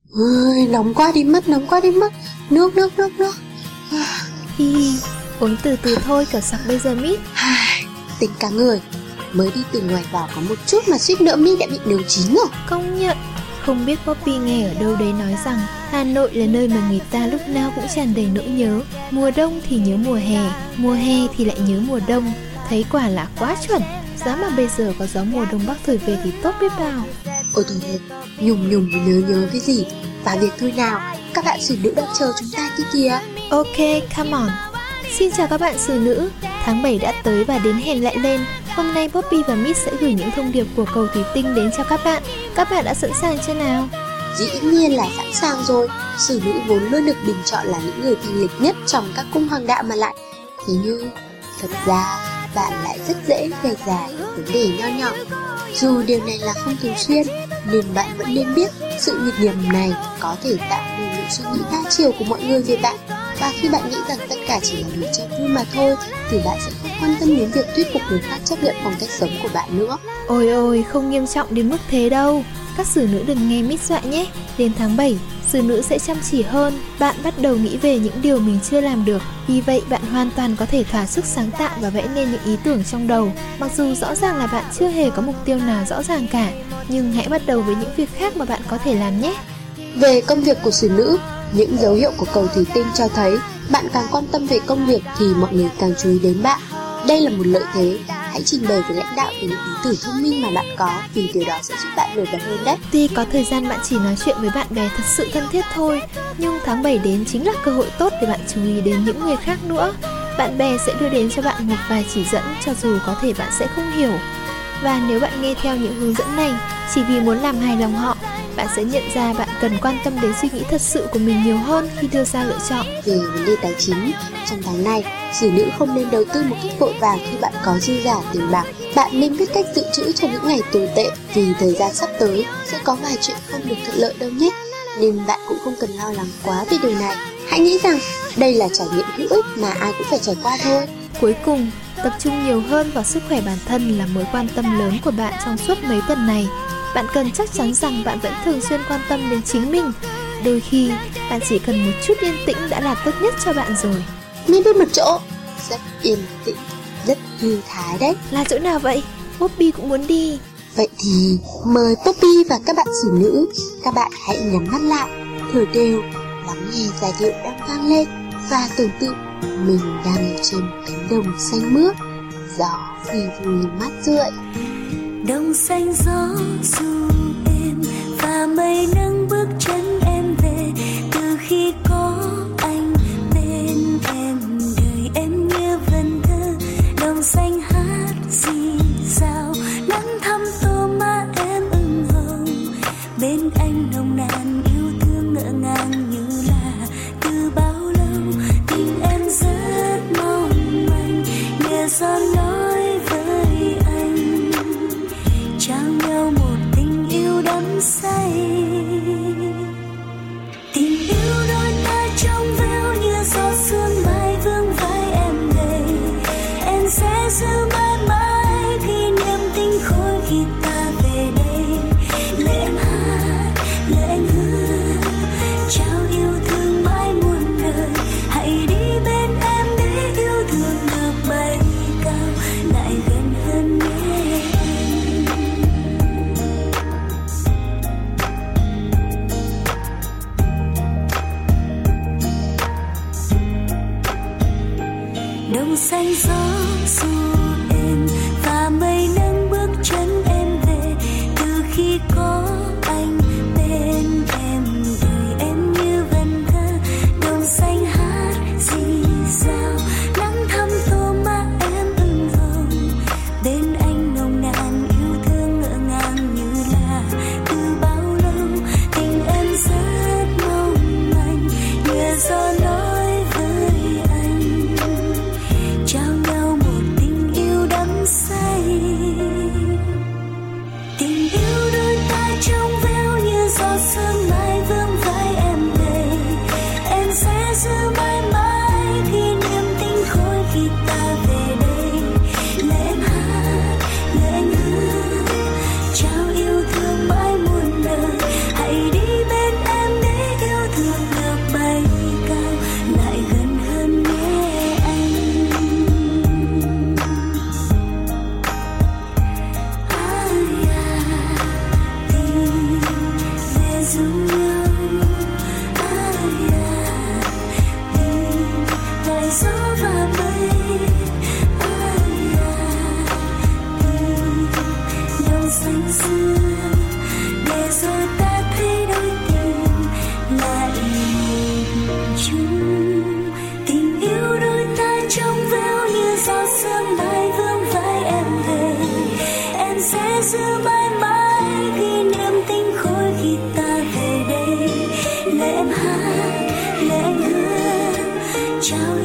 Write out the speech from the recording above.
Ôi, nóng quá đi mất. Nước. Hi, uống từ từ thôi, kiểu sặc bây giờ Mít. Tính cả người, mới đi từ ngoài vào có một chút mà suýt nữa Mít đã bị nấu chín rồi. Công nhận. Không biết Poppy nghe ở đâu đấy nói rằng Hà Nội là nơi mà người ta lúc nào cũng tràn đầy nỗi nhớ. Mùa đông thì nhớ mùa hè thì lại nhớ mùa đông. Thấy quả là quá chuẩn. Giá mà bây giờ có gió mùa đông bắc thổi về thì tốt biết bao. Ôi thôi, nhung nhớ cái gì. Và việc thôi nào, các bạn xử nữ đang chờ chúng ta kia kìa. Ok, come on. Xin chào các bạn xử nữ. Tháng 7 đã tới và đến hẹn lại lên. Hôm nay Poppy và Mít sẽ gửi những thông điệp của cầu thủy tinh đến cho các bạn. Các bạn đã sẵn sàng chưa nào? Dĩ nhiên là sẵn sàng rồi. Xử nữ vốn luôn được bình chọn là những người thanh lịch nhất trong các cung hoàng đạo mà lại. Thế nhưng, thật ra bạn lại rất dễ gây ra vấn đề nho nhỏ. Dù điều này là không thường xuyên, nên bạn vẫn nên biết sự nghịch ngợm này có thể tạo nên những suy nghĩ đa chiều của mọi người về bạn. Và khi bạn nghĩ rằng tất cả chỉ là điều chơi vui mà thôi, thì bạn sẽ không quan tâm đến việc thuyết phục người khác chấp nhận phong cách sống của bạn nữa. Ôi, không nghiêm trọng đến mức thế đâu. Các xử nữ đừng nghe Mít dọa nhé. Đến tháng 7, xử nữ sẽ chăm chỉ hơn. Bạn bắt đầu nghĩ về những điều mình chưa làm được. Vì vậy bạn hoàn toàn có thể thỏa sức sáng tạo và vẽ nên những ý tưởng trong đầu. Mặc dù rõ ràng là bạn chưa hề có mục tiêu nào rõ ràng cả, nhưng hãy bắt đầu với những việc khác mà bạn có thể làm nhé. Về công việc của xử nữ, những dấu hiệu của cầu thủy tinh cho thấy bạn càng quan tâm về công việc thì mọi người càng chú ý đến bạn. Đây là một lợi thế. Hãy trình bày với lãnh đạo về những ý tưởng thông minh mà bạn có, vì điều đó sẽ giúp bạn nổi bật hơn đấy. Tuy có thời gian bạn chỉ nói chuyện với bạn bè thật sự thân thiết thôi, nhưng tháng 7 đến chính là cơ hội tốt để bạn chú ý đến những người khác nữa. Bạn bè sẽ đưa đến cho bạn một vài chỉ dẫn cho dù có thể bạn sẽ không hiểu. Và nếu bạn nghe theo những hướng dẫn này chỉ vì muốn làm hài lòng họ, bạn sẽ nhận ra bạn cần quan tâm đến suy nghĩ thật sự của mình nhiều hơn khi đưa ra lựa chọn. Về vấn đề tài chính, trong tháng này, xử nữ không nên đầu tư một cách vội vàng khi bạn có dư giả tiền bạc. Bạn nên biết cách dự trữ cho những ngày tồi tệ, vì thời gian sắp tới sẽ có vài chuyện không được thuận lợi đâu nhé. Nên bạn cũng không cần lo lắng quá về điều này. Hãy nghĩ rằng đây là trải nghiệm hữu ích mà ai cũng phải trải qua thôi. Cuối cùng, tập trung nhiều hơn vào sức khỏe bản thân là mối quan tâm lớn của bạn trong suốt mấy tuần này. Bạn cần chắc chắn rằng bạn vẫn thường xuyên quan tâm đến chính mình. Đôi khi, bạn chỉ cần một chút yên tĩnh đã là tốt nhất cho bạn rồi. Mình biết một chỗ rất yên tĩnh, rất thư thái đấy. Là chỗ nào vậy? Poppy cũng muốn đi. Vậy thì mời Poppy và các bạn xử nữ, các bạn hãy nhắm mắt lại, thở đều, lắng nghe giai điệu đang vang lên và tưởng tượng mình đang ở trên một cánh đồng xanh mướt, gió phì phù mát rượi. Đồng xanh gió du êm và mây nâng bước chân em về. Từ khi có anh bên em, đời em như vần thơ. Đồng xanh hát rì rào, nắng thăm tô má em ửng hồng. Bên anh nồng nàn yêu thương ngỡ ngàng như là từ bao lâu. Tình em rất mong manh, nhẹ gió nói với anh, trao nhau một tình yêu đắm say. Tình yêu đôi ta trong veo như gió sương mai vương vai em đây. Em sẽ giữ mãi mãi kỷ niệm tình khôi khi ta về đây. Lời em hát, lời anh hứa, trao yêu thương mãi muôn đời. Hãy đi bên em để yêu thương được bay cao, lại gần hơn nhé. Đồng xanh gió du êm và mây nâng bước chân em về. Từ khi có anh bên em, đời em như vần thơ. Đồng xanh hát rì rào, nắng thăm tô má em ửng hồng. Bên anh nồng nàn yêu thương ngỡ ngàng như là từ bao lâu. Tình em rất mong manh, nhẹ gió nói với anh, trao nhau một tình thương nhau. Tìm lại gió và mây. Tìm nhau xanh xưa để rồi ta thấy đôi tình lại một chung. Tình yêu đôi ta trong veo như giọt sương mai vương vai em về. Em sẽ giữ mãi mãi ghi niệm tình khôi khi ta về đây. Lời em hát, lời anh hứa, trao